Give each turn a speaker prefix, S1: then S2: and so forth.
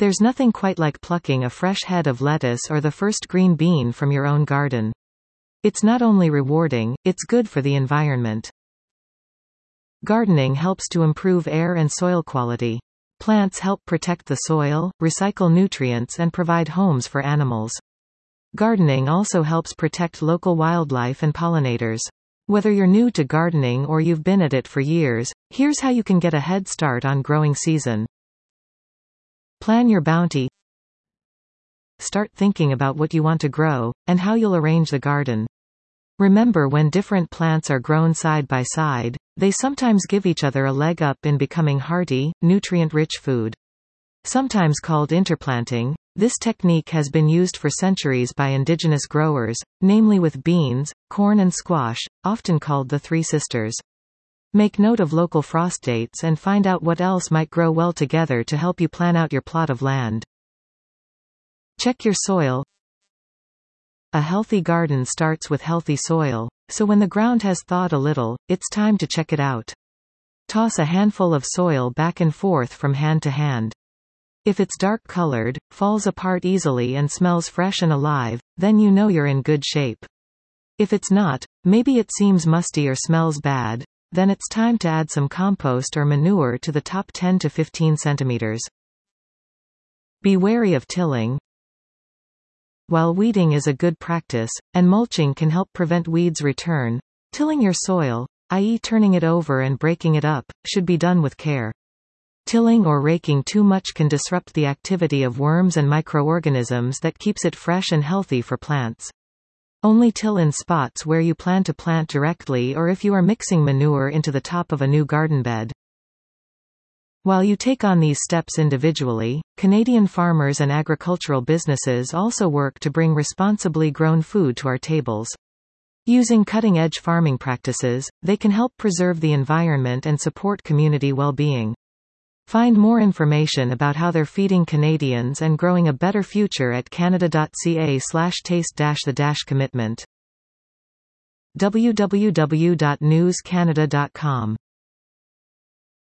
S1: There's nothing quite like plucking a fresh head of lettuce or the first green bean from your own garden. It's not only rewarding, it's good for the environment. Gardening helps to improve air and soil quality. Plants help protect the soil, recycle nutrients and provide homes for animals. Gardening also helps protect local wildlife and pollinators. Whether you're new to gardening or you've been at it for years, here's how you can get a head start on growing season. Plan your bounty. Start thinking about what you want to grow, and how you'll arrange the garden. Remember, when different plants are grown side by side, they sometimes give each other a leg up in becoming hearty, nutrient-rich food. Sometimes called interplanting, this technique has been used for centuries by indigenous growers, namely with beans, corn and squash, often called the Three Sisters. Make note of local frost dates and find out what else might grow well together to help you plan out your plot of land. Check your soil. A healthy garden starts with healthy soil, so when the ground has thawed a little, it's time to check it out. Toss a handful of soil back and forth from hand to hand. If it's dark-colored, falls apart easily and smells fresh and alive, then you know you're in good shape. If it's not, maybe it seems musty or smells bad, then it's time to add some compost or manure to the top 10 to 15 centimeters. Be wary of tilling. While weeding is a good practice, and mulching can help prevent weeds' return, tilling your soil, i.e. turning it over and breaking it up, should be done with care. Tilling or raking too much can disrupt the activity of worms and microorganisms that keeps it fresh and healthy for plants. Only till in spots where you plan to plant directly or if you are mixing manure into the top of a new garden bed. While you take on these steps individually, Canadian farmers and agricultural businesses also work to bring responsibly grown food to our tables. Using cutting-edge farming practices, they can help preserve the environment and support community well-being. Find more information about how they're feeding Canadians and growing a better future at canada.ca/taste-the-commitment. www.newscanada.com